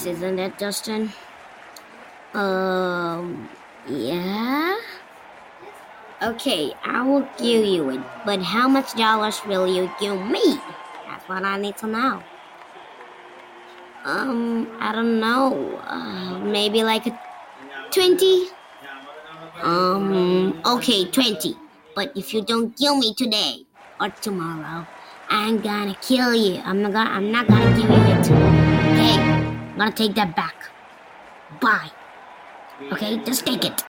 isn't it, Justin? Yeah? Okay, I will give you it, but how much dollars will you give me? That's what I need to know. I don't know. Maybe like a 20? Okay, 20. But if you don't kill me today or tomorrow, I'm gonna kill you. I'm not gonna give you it. Okay, I'm gonna take that back. Bye. Okay, just take it.